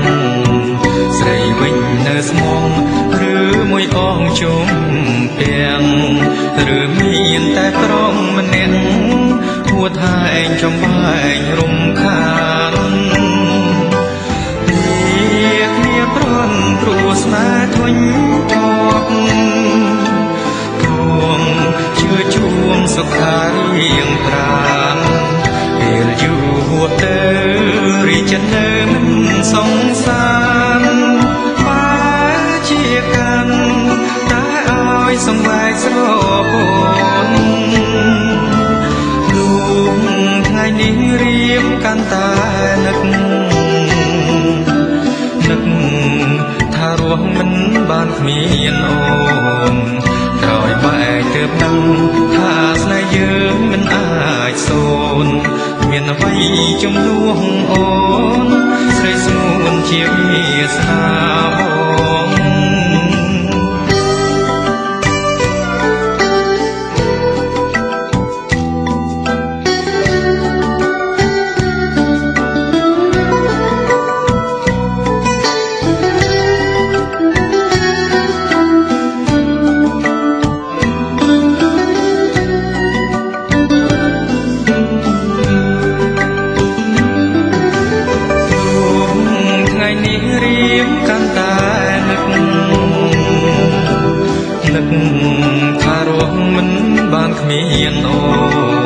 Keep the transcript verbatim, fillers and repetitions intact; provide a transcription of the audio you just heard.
ស្រីវិញនៅស្មងឬមួយអងជុំពាំងឬមានតែក្រំម្នាក់ហួតហែងចំបែងរំខាននេះគ្នាប្រន់ព្រោះស្នេហ៍ធុញថប់គួងជឿជួមសុខារៀងប្រានពេលយូរហួតទៅរីចិត្តនៅមិនសង្សារបែជាកាន់តែឲ្យសង្វែកស្រពន់លូកថ្ងៃនេះរៀបកាន់តែនឹកនឹកថារស់មិនបានគ្មានអូនក្រោយបែកទើបដឹងថាស្នេហ៍យើងមិនអាចសូនមានអ្វីជំនួសអូនស្រីស្ងួនជាវាសនាបងនឹកថារស់មិនបានគ្មានអូ